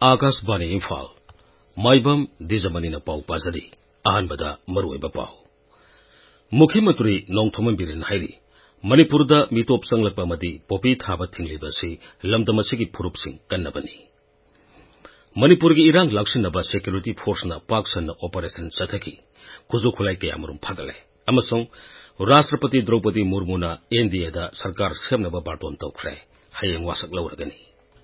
आकाशवाणी इम्फाल माइबम दिजमनी पाउ पाजरी अहनबदा मरुओइबा पाउ मुख्यमंत्री नोंथोमन बिरेन हाइरी मणिपुरदा मितोप संगलकपमदी पोपी थाबा थिंगलिबसी लमदमसीगी फुरुपसिंग कन्नबनी मणिपुरगी इरांग लाक्सिनबा सिक्योरिटी फोर्सना पाकसन्न ऑपरेशन चथकी खुजु खुलाई कयामरुम फगले अमसों राष्ट्रपति द्रौपदी मुर्मुना एनडीएदा सरकार सेमनबा बार्टोन तौख्रे हयेंग वासक लौरगनी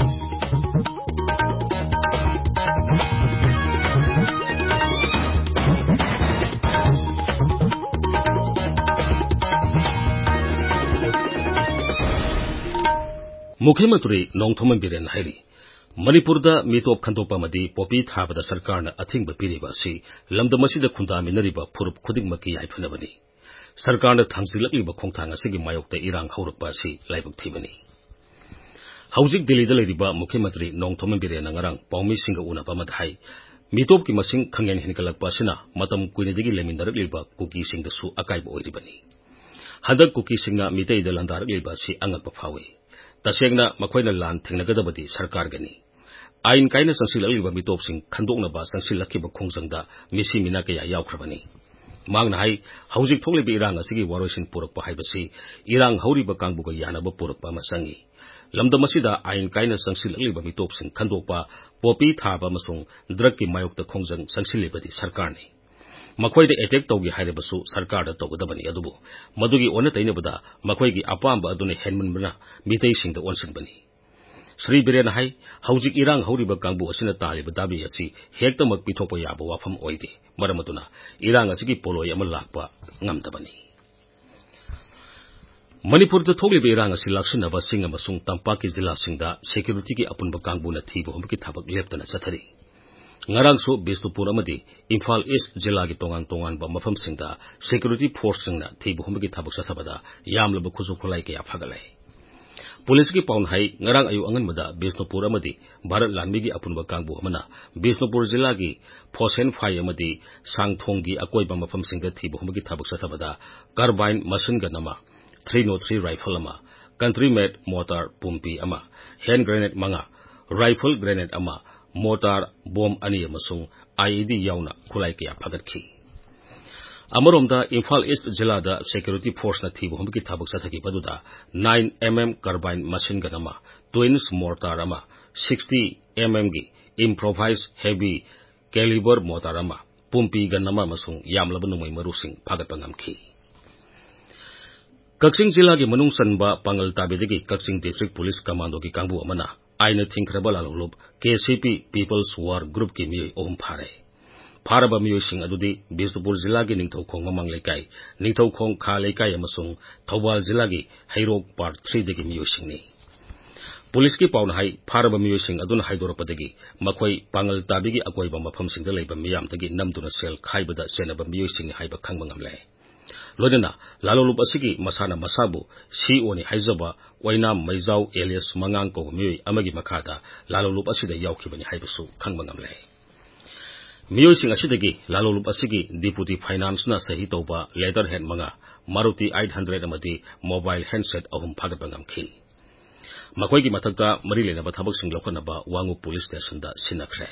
मुख्यमंत्री नोंथोमन बिरेन हाइरी मणिपुरदा मितोप खंदोकपमदी पोपी थाबदा सरकारना अथिंगबा पीरिबा असि लमदमसीदा खुंदामिनरिबा फुरुप खुदिंगमकी याइफनबनी सरकारना थांजिलक्लिबा खोंथांग असिगी मायोक्ता इरांग हौरकपा असि लाइबक थीबनी हौजिक दिल्लीदा लेरिबा मुख्यमंत्री नोंथोमन बिरेन ngarang पाउमीसिंगा उनबा अमदा हाइ मितोपकी मसिंग खंगेन हिनकलकपा असिना मतम कुइनदगी लेमिनरक्लिबा कुकीसिंगदसु अकाइबा ओइरिबनी हदक कुकीसिंगना मितैदा लंदारक्लिबा असि अंगकपा फावी तसेंगना मखोइना लान थेंगनगदबदी सरकारगनी आइन काइना संसिलक्लिबा मितोपसिंग खंदोकनबा संसिलक्किबा खोंजंगदा मिसी मिना कया यावख्रबनी मांगना हाइ हौजिक थोक्लिबा इरांग असिगी वारोइसिन पुरकपा हाइबसी इरांग हौरिबा कांगबुगा यानबा पुरकपा अमा चंगी लमदमसीदा आइन काइना संसिलक्लिबा मितोपसिंग खंदोकपा पोपी थाबा अमसुंग ड्रगकी मायोक्ता खोंजंग संसिलिबदी सरकारनी मखोइदा एटेक तौगी हाइरबसु सरकारदा तौगदबनी अदुबु मदुगी ओन तैनबदा मखोइगी अपांबा अदुना हेनमनबना मितैसिंगदा ओनसिनबनी श्री बिरेन हाइ हौजिक इरांग हौरिबा कांगबु असिना तालिबा दाबी असि हेक्तमक पिथोकपा याबा वाफम ओइदे मरमदुना इरांग असिगी पोलोय अमा लाकपा ngamdabani मणिपुरदा थोक्लिबा इरांग असि लाक्सिनबा सिंग अमसुंग तंपाकी जिल्लासिंगदा सिक्योरिटीगी अपुनबा कांगबुना थीबा हमकी थबक लेप्तना चथरी ngarangsu बिष्णुपुर अमदी इम्फाल ईस्ट जिल्लागी तोंगान तोंगानबा मफमसिंगदा सिक्योरिटी फोर्ससिंगना थीबा हमकी थबक चथबदा यामलबा खुजु खुलाई कया फगले पुलिसकी पाउन हाइ ngarang ayu anganmada बिष्णुपुर अमदी भारत लानमीगी अपुनबा कांगबु अमना बिष्णुपुर जिल्लागी फोसेन फाइ अमदी सांगथोंगी अकोइबा मफमसिंगदा थीबा हमकी थबक चथबदा कार्बाइन मशीनगन अमा 303 राइफल अमा कंट्री मेड मोटार पुम्पी अमा हैंड ग्रेनेड मंगा राइफल ग्रेनेड अमा मोटार बॉम्ब अनि अमसुंग आईईडी यावना खुलाई कया फगतखी अमरोमदा इम्फाल ईस्ट जिल्लादा सिक्योरिटी फोर्सना थीबा हमकी थबक चथकी बदुदा 9mm कार्बाइन मशीनगन अमा ट्विन्स मोर्टार अमा 60mm गी इम्प्रोवाइज हेवी कैलिबर मोटार अमा पुम्पी गन अमा अमसुंग यामलबा नुमई मरुसिंग फगतपा ngamखी कक्सिंग जिल्लागी मनुंग चनबा पांगल ताबेदगी कक्सिंग डिस्ट्रिक्ट पुलिस कमांडोगी कांगबु अमना आइना थिंखरबा लालुलुब केसीपी पीपल्स वार ग्रुप की मियोय ओहम फारे फारबा मियोयसिंग अदुदी बिष्णुपुर जिल्लागी निंगथौखोंग ममंग लेकाई निंगथौखोंग खा लेकाई अमसुंग थौबाल जिल्लागी हैरोग पार्ट 3 दगी मियोयसिंगनी पुलिस की पाउन हाइ फारबा मियोयसिंग अदुना हाइदोरपदगी मखोई पांगल ताबेगी अकोइबा मफमसिंगदा लेबा मियामदगी नमदुना सेल खाइबदा सेनबा मियोयसिंग हाइबा खंगबा ngamle लोदना लालुलुब असिगी मसाना मसाबु सीओनी हाइजबा ओइनाम मैजाउ एलियस मंगांग को मियोय अमगी मखादा लालुलुब असिदा यावखिबनी हाइबसु खंगबा ngamle मियोयसिंग असिदगी लालुलुब असिगी डिप्यूटी फाइनेंसना सही तौबा लेदर हैंड मंगा मारुति 800 अमदी मोबाइल हैंडसेट अहुम फगतबा ngamखी मखोइगी मथक्ता मरी लेनबा थबकसिंग लौखनबा वांगु पुलिस स्टेशनदा सिनखरे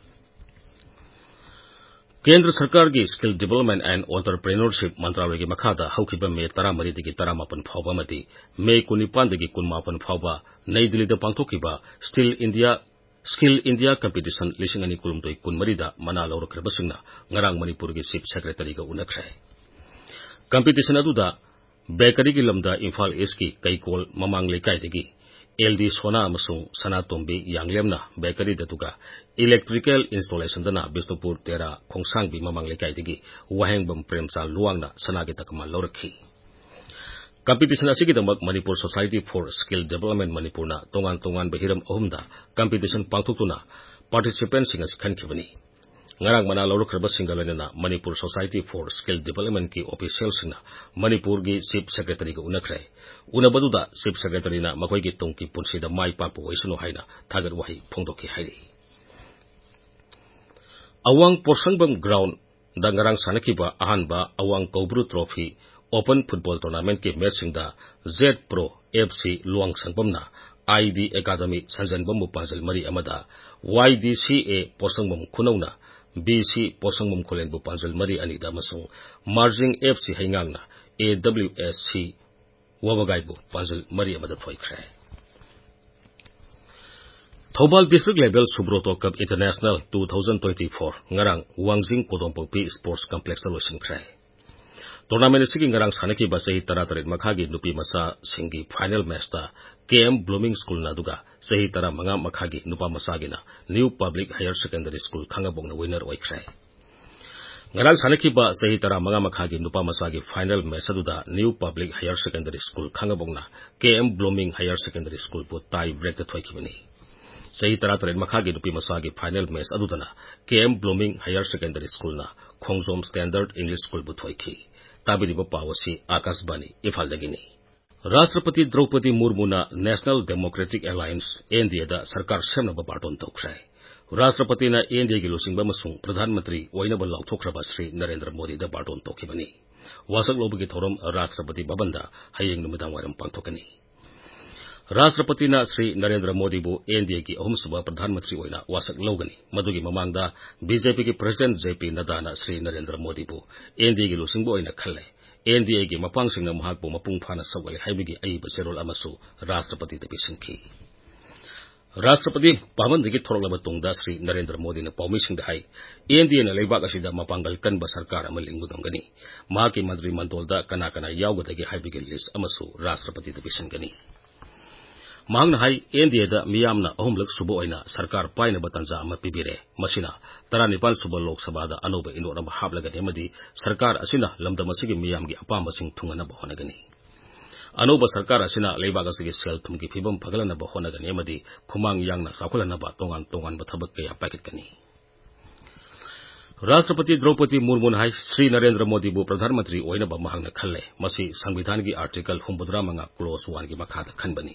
केंद्र सरकार की स्किल डेवलपमेंट एंड एंटरप्रेन्योरशिप मंत्रालय की मखादा हौखिबा मे 13 दगी 18 फावबा अमदी मे 19 दगी 19 फावबा नई दिल्लीदा पांथोखिबा स्किल इंडिया कंपटीशन 2019 दा मना लौरखरबसिंगना ngarang मणिपुर की चीफ सेक्रेटरी का उनखरे कंपटीशन अदुदा बेकरी की लमदा इम्फाल ईस्ट की कैकोल ममांग लेकाइदगी एलडी सोना अमसुंग सनातोंबी यांगलेमना बेकरी दतुगा इलेक्ट्रिकल इंस्टॉलेशन दना बिष्णुपुर तेरा खोंसांगबी ममांग लेकाइदगी वहेंगबम प्रेमचाल लुवांगना सनागे तकमा लौरखी कंपटीशन असिगिदमक Manipur society for skill development मणिपुरना तोंगान तोंगान बहिरम अहुमदा कंपटीशन पांथोक्तुना पार्टिसिपेंट सिंग असि खनखिबनी ngarang mana lौरखरबा सिंगा लोइनना Manipur society for skill development की ऑफिशियल सिंगना मणिपुर की चीफ सेक्रेटरी को उनखरे उनबदुदा चीफ सेक्रेटरीना मखोइगी तुंगकी पुनसिदा माई पाकपा ओइसनु हाइना थागत वही फोंदोखि हाइरि अवांग पोरसंगबम ग्राउंड दा ngarang sanakhiba ahanba awang Koubru trophy open football tournament के मैच सिंगदा जेड प्रो एफसी लुआंग संगबमना ID Academy Sanjanbam Panjal Mari Amada YDCA Posangmum Kunauna BC Posangmum Kolenbu Panjal Mari Anida Masung Marging FC Haingangna AWSC Wabagaibu Panjal Mari Amada Thoikre Thobal District Level Subroto Cup International 2024 Ngarang Wangjing Kodompopi Sports Complex Loisingkre Tournament sigi ngarang sanaki basai tara-tarit makhagi nupi masa singi final match ta KM Blooming School na duga sahi tara manga makhagi nupa masagi na New Public Higher Secondary School khangabong na winner oikre ngarang sanaki ba sahi tara manga makhagi nupa masagi final match aduda New Public Higher Secondary School khangabong na KM Blooming Higher Secondary School bu tie break ta thoikibani sahi tara-tarit makhagi nupi masagi final match adudana KM Blooming Higher Secondary School na Khongjom Standard English School bu thoiki Tabiriba Pawasi Akasbani Ifaldagini Rashtrapati Draupadi Murmu na National Democratic Alliance NDA da Sarkar Semnaba Barton Tokrai Rashtrapati na NDA gi lusingba masung Pradhan Mantri Wainaba Lauthokraba Shri Narendra Modi da Barton Tokibani Wasak Lobagi Thoram Rashtrapati Babanda Hayeng Numidang Wairam Pangthokani Rashtrapati na Shri Narendra Modi bu NDA gi ahumsuba Pradhan Mantri oina wasak logani madugi mamangda BJP gi President JP Nadda na Shri Narendra Modi bu NDA gi lusingba oina khalle NDA gi mapangsingna mahakbu mapung phana sawale haibigi aiba serol amasu Rashtrapati da bisinki Rashtrapati Bhavan dagi thoroklaba tungda Shri Narendra Modi na paumisingda hai NDA na leibak asida mapangal kanba sarkar ama lingbu ngani mahaki mantri mandolda kana yawgadagi haibigi list amasu Rashtrapati da bisingani Mahangna hai NDA da miyamna ahumlak subo oina sarkar paina batanja ama pibire masina taranipal subo lok sabha da anoba inora hablagani amadi sarkar asina lamdamasigi miyamgi apambasing thungana bahonagani anoba sarkar asina leibagasi sel thumgi phibam phagalana bahonagani amadi khumang yangna sakulana ba tongan bathabak kaya paketkani Rashtrapati Draupadi Murmu hai Shri Narendra Modi bu Pradhan Mantri oina ba mahangna khalle masi Sangvidhan gi article 9 clause 1 gi makhada khanbani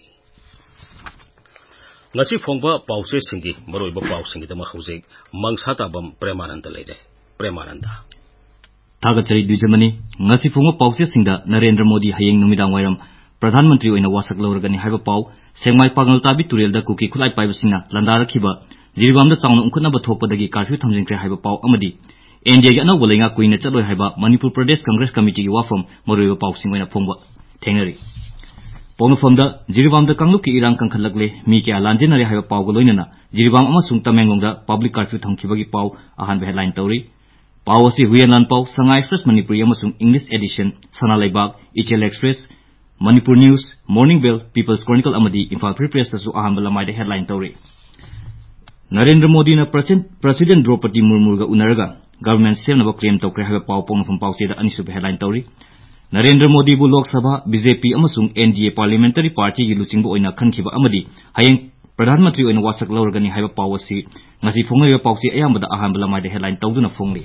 Ngasi phongba pause singi maroiba pausingi dama hojik mangsatabam Premananda leide Premananda Thagachari Dwijamani ngasi phongba pause singda Narendra Modi hayeng numidang wairam Pradhan Mantri oina wasak lawragani haiba pau sengmai pangal tabi turelda kuki khulai paibasingna landarakhiba jiribamda chawna ungkhatnaba thokpadagi curfew thamjingkre haiba pau amadi NDA gi anau bolenga kuina chaloi haiba Manipur Pradesh Congress Committee gi wafam maroiba pausing oina phongba thengnari Ponufamda Jiribamda Kangluki Irang Kankhalakle Miki Alanjinari Haiba Pau Goloinana Jiribam Amasung Tamenglongda Public Curfew Thongkibagi Pau Ahanba Headline Tauri Pau asi Huyanlan Pau Sangha Express Manipuri Amasung English Edition Sana Laibak Ichel Express Manipur News Morning Bell People's Chronicle Amadi Imphal Free Press tasu Ahanba Lamai Headline Tauri Narendra Modi na President Draupadi Murmu ga unaraga government semnaba claim tokre haiba Pau Ponufam Pau seda anisub Headline Tauri Narendra Modi bu Lok Sabha BJP amasung NDA Parliamentary Party gi luchingba oina khankhiba amadi hayeng Pradhan Mantri oina wasak lawragani haiba pawasi ngasi phonglaiba pawsi ayambada ahanba lamai headline tawduna phongli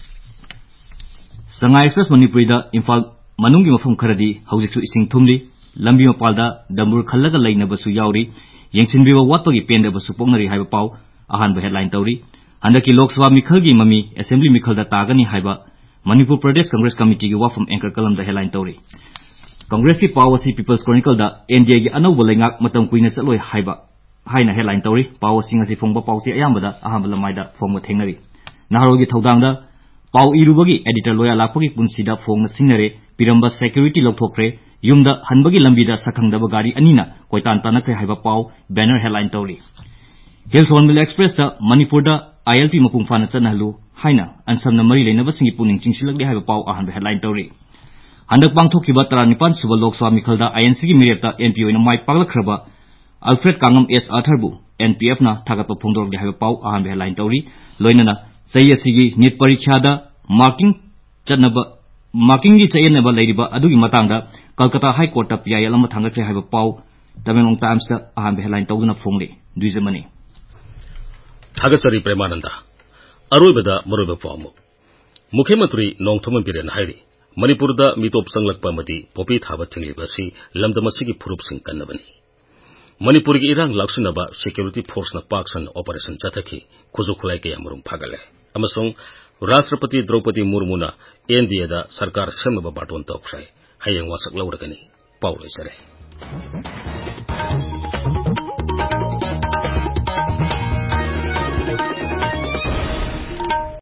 Sangha Express Manipuri da Imphal manungi mafam kharadi hawjiksu ising thumli lambi mapalda dambur khallaga lainabasu yauri yengsinbiba watpagi pendabasu pongnari haiba paw ahanba headline tawri handaki Lok Sabha mikhalgi mami Assembly mikhalda tagani haiba Manipur Pradesh Congress Committee gi wafam anchor kalam da headline tauri Congress ki Pawasi People's Chronicle da NDA gi anau bolengak matam kuina chaloi haiba haina headline tauri Pawasi ngasi phongba pawsi ayambada ahambala maida phongma thengnari naharo gi thodang da paw irubagi editor loya lakpagi punsida phongna singnare piramba security lokthokre yumda hanbagi lambida sakhangdaba gari anina koitan tanakre haiba paw banner headline tauri Hills Hornbill Express da Manipur da ILP mapung fana chanahlu haina ansamna mari leinabasingi puning chingsilakli haiba paw ahanba headline tauri handak pangthokiba 19 suba Lok Sabha mikhalda INC gi mireta NP oina mai paglakhraba Alfred Kangam S Atharbu NPF na thagatpa phongdorli haiba paw ahanba headline tauri loinana sayasigi NEET pariksha da marking gi chayenaba leiriba adugi matangda Kolkata High Court ta PIL ama thangakre haiba paw Tamenglong Times da ahanba headline tawduna phongli Dwijamani Thagasari Premananda Aroibada Maroiba Pamu Mukhyamantri Nongthoman Biren Hairi Manipurda Mitop Sanglakpa Madi Popi Thaba Thinglibasi Lamdamasigi Phurupsing Kannabani Manipurgi Irang Laksunaba Security Force na Paksan Operation Chathaki Khuzukhulai ke Amarum Phagale Amasong Rashtrapati Draupadi Murmu na NDA da Sarkar Semnaba Baton Tokrai Hayeng wasak lawragani Paulai Sare